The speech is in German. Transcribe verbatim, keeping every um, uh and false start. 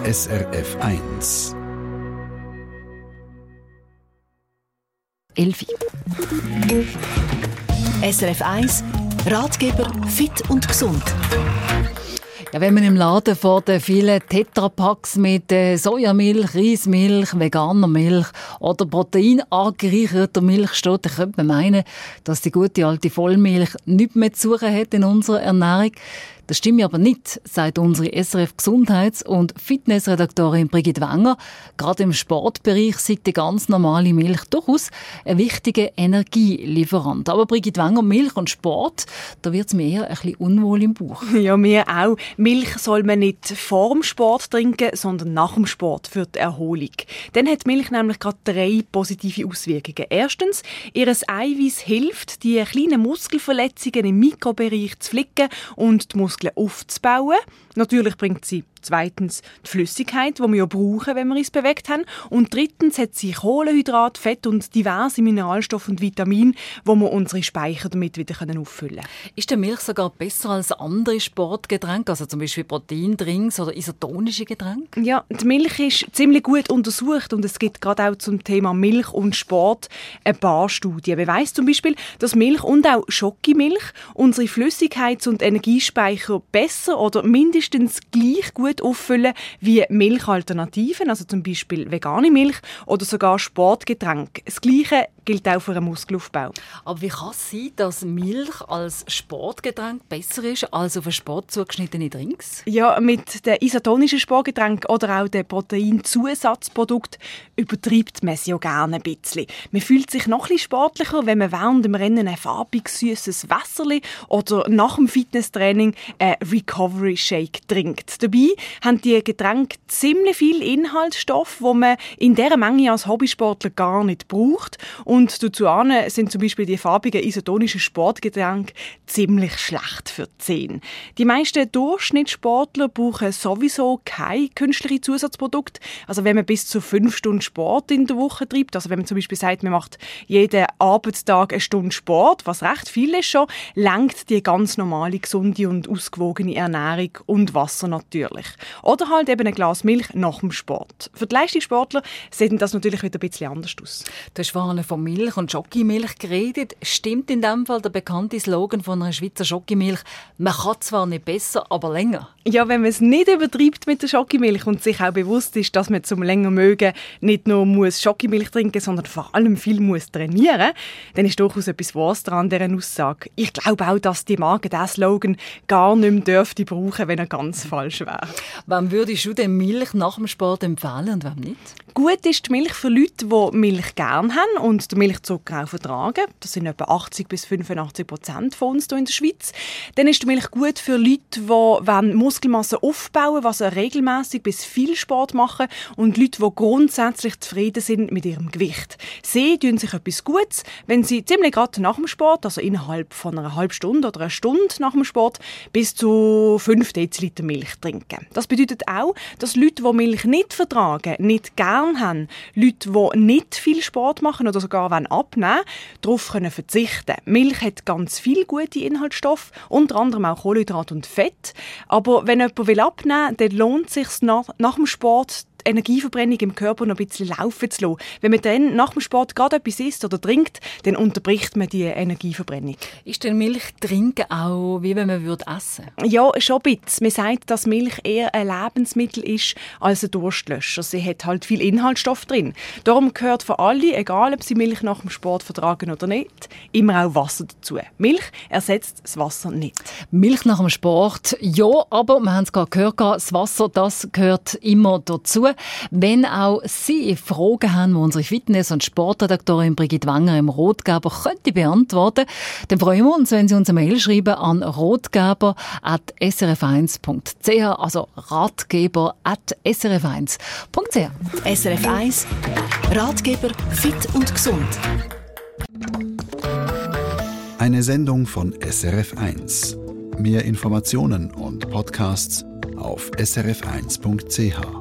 S R F eins. Elfi. S R F eins Ratgeber fit und gesund. Ja, wenn man im Laden vor den vielen Tetrapacks mit äh, Sojamilch, Reismilch, veganer Milch oder proteinangereicherter Milch steht, dann könnte man meinen, dass die gute alte Vollmilch nichts mehr zu suchen hat in unserer Ernährung. Das stimmt aber nicht, sagt unsere S R F-Gesundheits- und Fitnessredaktorin Brigitte Wenger. Gerade im Sportbereich sei die ganz normale Milch durchaus ein wichtiger Energielieferant. Aber Brigitte Wenger, Milch und Sport, da wird es mir eher ein bisschen unwohl im Bauch. Ja, mir auch. Milch soll man nicht vor dem Sport trinken, sondern nach dem Sport für die Erholung. Dann hat Milch nämlich gerade drei positive Auswirkungen. Erstens, ihr Eiweiß hilft, die kleinen Muskelverletzungen im Mikrobereich zu flicken und die Muskeln aufzubauen. Natürlich bringt sie zweitens die Flüssigkeit, die wir ja brauchen, wenn wir uns bewegt haben. Und drittens hat sie Kohlenhydrat, Fett und diverse Mineralstoffe und Vitamine, wo wir unsere Speicher damit wieder auffüllen können. Ist die Milch sogar besser als andere Sportgetränke, also zum Beispiel Proteindrinks oder isotonische Getränke? Ja, die Milch ist ziemlich gut untersucht und es gibt gerade auch zum Thema Milch und Sport ein paar Studien. Beweist zum Beispiel, dass Milch und auch Schokimilch unsere Flüssigkeits- und Energiespeicher besser oder mindestens gleich gut auffüllen wie Milchalternativen, also zum Beispiel vegane Milch oder sogar Sportgetränke. Das Gleiche gilt auch für einen Muskelaufbau. Aber wie kann es sein, dass Milch als Sportgetränk besser ist als auf einen Sport zugeschnittene Drinks? Ja, mit den isotonischen Getränken oder auch den Proteinzusatzprodukten übertreibt man es ja gerne ein bisschen. Man fühlt sich noch ein bisschen sportlicher, wenn man während dem Rennen ein farbiges, süßes Wässerli oder nach dem Fitnesstraining einen Recovery Shake trinkt. Dabei haben die Getränke ziemlich viel Inhaltsstoff, die man in dieser Menge als Hobbysportler gar nicht braucht. Und dazu sind zum Beispiel die farbigen isotonischen Sportgetränke ziemlich schlecht für die Zähne. Die meisten Durchschnittssportler brauchen sowieso keine künstlichen Zusatzprodukte. Also wenn man bis zu fünf Stunden Sport in der Woche treibt, also wenn man zum Beispiel sagt, man macht jeden Arbeitstag eine Stunde Sport, was recht viel ist schon, reicht die ganz normale, gesunde und ausgewogene Ernährung und Wasser natürlich. Oder halt eben ein Glas Milch nach dem Sport. Für die Leistungssportler sieht das natürlich wieder ein bisschen anders aus. Du hast vorhin von Milch und Schokimilch geredet. Stimmt in dem Fall der bekannte Slogan von einer Schweizer Schokimilch: Man kann zwar nicht besser, aber länger? Ja, wenn man es nicht übertreibt mit der Schokimilch und sich auch bewusst ist, dass man zum länger mögen nicht nur muss Schokimilch trinken, sondern vor allem viel muss trainieren, dann ist durchaus etwas Wahres daran, dieser Aussage. Ich glaube auch, dass die Marke diesen Slogan gar nicht mehr dürfte brauchen, wenn er ganz falsch wäre. Wem würdest du denn Milch nach dem Sport empfehlen und wem nicht? Gut ist die Milch für Leute, die Milch gerne haben und den Milchzucker auch vertragen. Das sind etwa achtzig bis fünfundachtzig Prozent von uns hier in der Schweiz. Dann ist die Milch gut für Leute, die Muskelmasse aufbauen, also regelmäßig bis viel Sport machen, und Leute, die grundsätzlich zufrieden sind mit ihrem Gewicht. Sie tun sich etwas Gutes, wenn sie ziemlich gerade nach dem Sport, also innerhalb von einer halben Stunde oder einer Stunde nach dem Sport, bis zu fünf Deziliter Milch trinken. Das bedeutet auch, dass Leute, die Milch nicht vertragen, nicht gerne haben, Leute, die nicht viel Sport machen oder sogar abnehmen, darauf können verzichten. Milch hat ganz viele gute Inhaltsstoffe, unter anderem auch Kohlenhydrat und Fett. Aber wenn jemand abnehmen will, dann lohnt es sich nach, nach dem Sport, die Energieverbrennung im Körper noch ein bisschen laufen zu lassen. Wenn man dann nach dem Sport gerade etwas isst oder trinkt, dann unterbricht man die Energieverbrennung. Ist denn Milch trinken auch, wie wenn man würde essen? Ja, schon ein bisschen. Man sagt, dass Milch eher ein Lebensmittel ist als ein Durstlöscher. Sie hat halt viel Inhaltsstoff drin. Darum gehört für alle, egal ob sie Milch nach dem Sport vertragen oder nicht, immer auch Wasser dazu. Milch ersetzt das Wasser nicht. Milch nach dem Sport, ja, aber wir haben es gerade gehört, das Wasser, das gehört immer dazu. Wenn auch Sie Fragen haben, die unsere Fitness- und Sportredaktorin Brigitte Wenger im Rotgeber könnte beantworten, dann freuen wir uns, wenn Sie uns eine Mail schreiben an rotgeber at s r f eins punkt c h, also ratgeber at s r f eins punkt c h. S R F eins Ratgeber fit und gesund. Eine Sendung von S R F eins. Mehr Informationen und Podcasts auf s r f eins punkt c h.